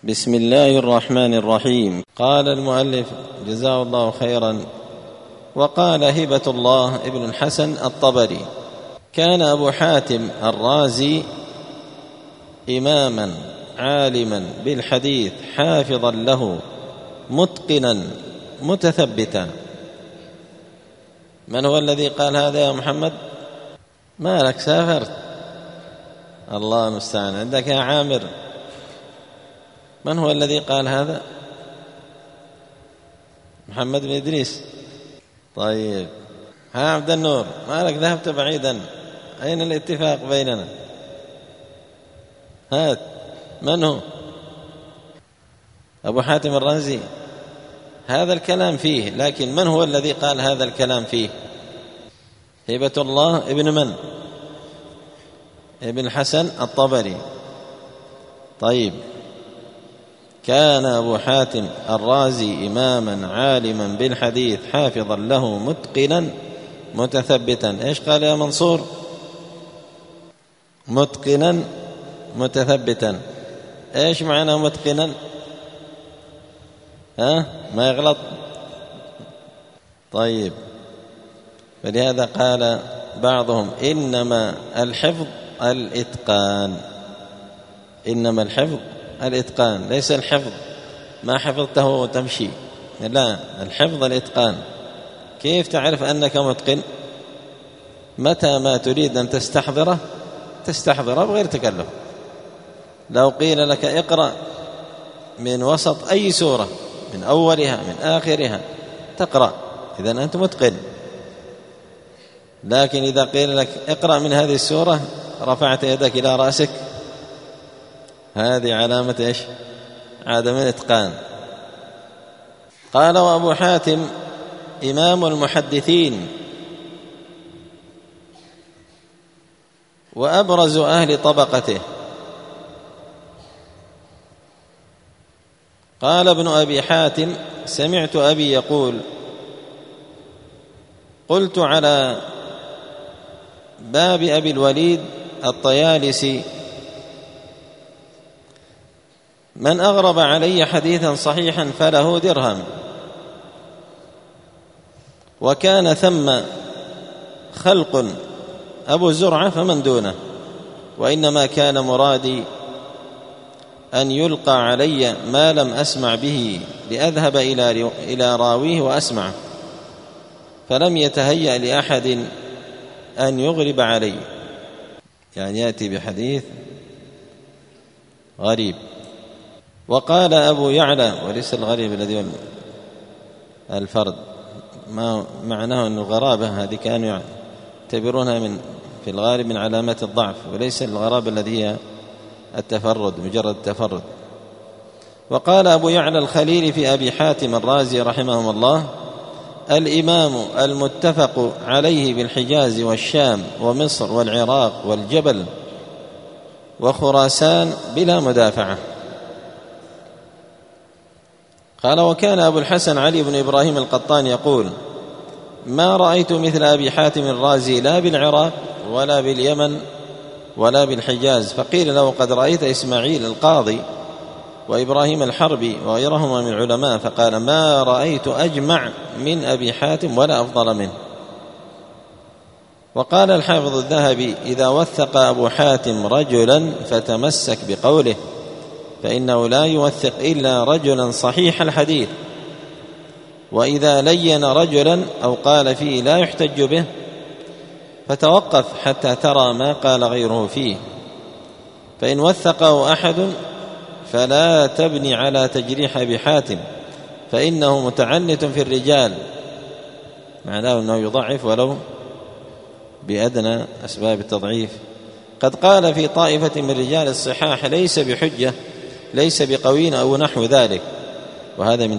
بسم الله الرحمن الرحيم. قال المؤلف جزاه الله خيرا: وقال هبة الله ابن الحسن الطبري: كان أبو حاتم الرازي إماما عالما بالحديث حافظا له متقنا متثبتا. من هو الذي قال هذا يا محمد؟ ما لك سافرت؟ الله المستعان. عندك يا عامر؟ من هو الذي قال هذا؟ محمد بن إدريس. طيب، ها عبد النور، ما لك ذهبت بعيدا؟ أين الاتفاق بيننا؟ هات، من هو؟ أبو حاتم الرازي. هذا الكلام فيه، لكن من هو الذي قال هذا الكلام فيه؟ هبة الله ابن من؟ ابن الحسن الطبري. طيب، كان أبو حاتم الرازي إماما عالما بالحديث حافظا له متقنا متثبتا. إيش قال يا منصور؟ متقنا متثبتا. إيش معنى متقنا؟ ما يغلط؟ طيب، فلهذا قال بعضهم: إنما الحفظ الإتقان. إنما الحفظ الإتقان، ليس الحفظ ما حفظته وتمشي، لا، الحفظ الإتقان. كيف تعرف أنك متقن؟ متى ما تريد أن تستحضره بغير تكلف. لو قيل لك اقرأ من وسط أي سورة، من أولها من آخرها، تقرأ، إذن أنت متقن. لكن إذا قيل لك اقرأ من هذه السورة رفعت يدك إلى رأسك، هذه علامة إيش؟ عدم الإتقان. قال: وأبو حاتم إمام المحدثين وأبرز أهل طبقته. قال ابن أبي حاتم: سمعت أبي يقول: قلت على باب أبي الوليد الطيالسي: من أغرب علي حديثا صحيحا فله درهم. وكان ثم خلق أبو زرعة فمن دونه، وإنما كان مرادي أن يلقى علي ما لم أسمع به لأذهب إلى راويه وأسمعه، فلم يتهيأ لأحد أن يغرب علي، يعني يأتي بحديث غريب. وقال أبو يعلى: وليس الغريب الذي الفرد، ما معناه أن الغرابة هذه كانوا يعتبرونها في الغالب من علامات الضعف، وليس الغرابة الذي هي التفرد، مجرد التفرد. وقال أبو يعلى الخليل في أبي حاتم الرازي رحمهم الله: الإمام المتفق عليه بالحجاز والشام ومصر والعراق والجبل وخراسان بلا مدافعة. قال: وكان أبو الحسن علي بن إبراهيم القطان يقول: ما رأيت مثل أبي حاتم الرازي لا بالعراق ولا باليمن ولا بالحجاز. فقيل له: قد رأيت إسماعيل القاضي وإبراهيم الحربي وغيرهما من العلماء. فقال: ما رأيت أجمع من أبي حاتم ولا أفضل منه. وقال الحافظ الذهبي: إذا وثق أبو حاتم رجلا فتمسك بقوله، فإنه لا يوثق إلا رجلا صحيح الحديث. وإذا لين رجلا أو قال فيه لا يحتج به فتوقف حتى ترى ما قال غيره فيه. فإن وثقه أحد فلا تبني على تجريح أبي حاتم، فإنه متعنت في الرجال، معناه أنه يضعف ولو بأدنى أسباب التضعيف. قد قال في طائفة من رجال الصحاح: ليس بحجة، ليس بقوين أو نحو ذلك. وهذا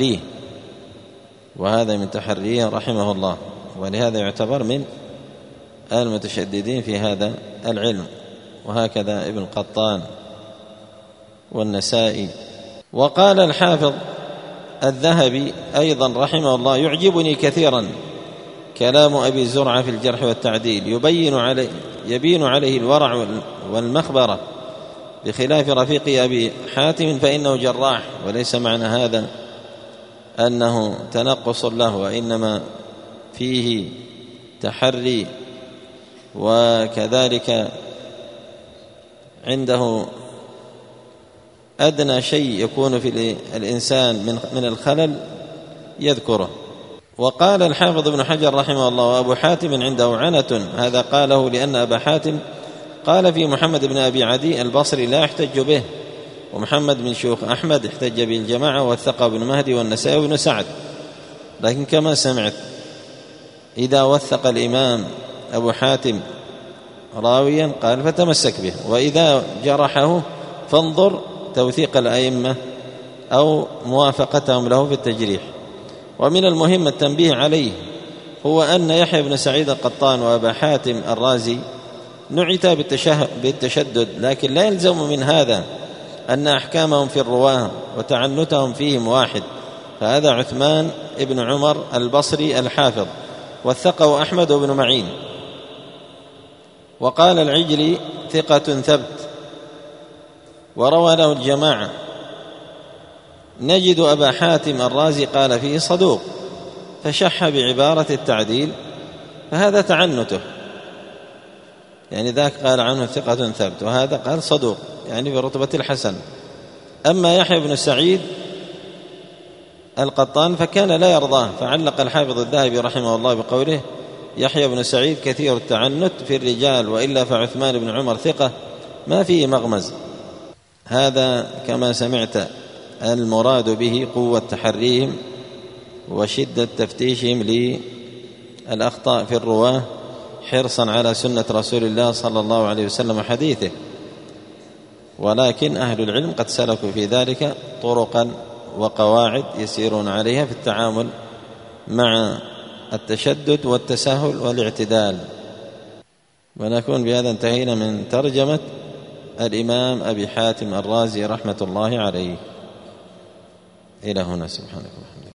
من تحريه رحمه الله، ولهذا يعتبر من المتشددين في هذا العلم. وهكذا ابن قطان والنسائي. وقال الحافظ الذهبي أيضا رحمه الله: يعجبني كثيرا كلام أبي زرعة في الجرح والتعديل، يبين عليه الورع والمخبرة بخلاف رفيق أبي حاتم فإنه جراح، وليس معنى هذا أنه تنقص له، وإنما فيه تحري، وكذلك عنده أدنى شيء يكون في الإنسان من الخلل يذكره. وقال الحافظ ابن حجر رحمه الله: وأبو حاتم عنده عنة. هذا قاله لأن أبا حاتم قال في محمد بن أبي عدي البصري لا يحتج به، ومحمد بن شيوخ أحمد احتج به الجماعة، والثقة بن مهدي والنسائي وابن سعد. لكن كما سمعت إذا وثق الإمام أبو حاتم راويا قال فتمسك به، وإذا جرحه فانظر توثيق الأئمة أو موافقتهم له في التجريح. ومن المهم التنبيه عليه هو أن يحيى بن سعيد القطان وأبا حاتم الرازي نعتا بالتشدد، لكن لا يلزم من هذا أن أحكامهم في الرواه وتعنتهم فيهم واحد، فهذا عثمان ابن عمر البصري الحافظ، والثقة أحمد بن معين. وقال العجلي ثقة ثبت، وروى له الجماعة. نجد أبا حاتم الرازي قال فيه صدوق، فشح بعبارة التعديل، فهذا تعنته، يعني ذاك قال عنه ثقة ثبت، وهذا قال صدوق، يعني برتبة الحسن. أما يحيى بن سعيد القطان فكان لا يرضاه، فعلق الحافظ الذهبي رحمه الله بقوله: يحيى بن سعيد كثير التعنت في الرجال، وإلا فعثمان بن عمر ثقة ما فيه مغمز. هذا كما سمعت المراد به قوة تحريهم وشدة تفتيشهم للأخطاء في الرواه، حرصا على سنة رسول الله صلى الله عليه وسلم حديثه. ولكن أهل العلم قد سلكوا في ذلك طرقا وقواعد يسيرون عليها في التعامل مع التشدد والتساهل والاعتدال. ونكون بهذا انتهينا من ترجمة الإمام أبي حاتم الرازي رحمة الله عليه. إلى هنا، سبحانك اللهم.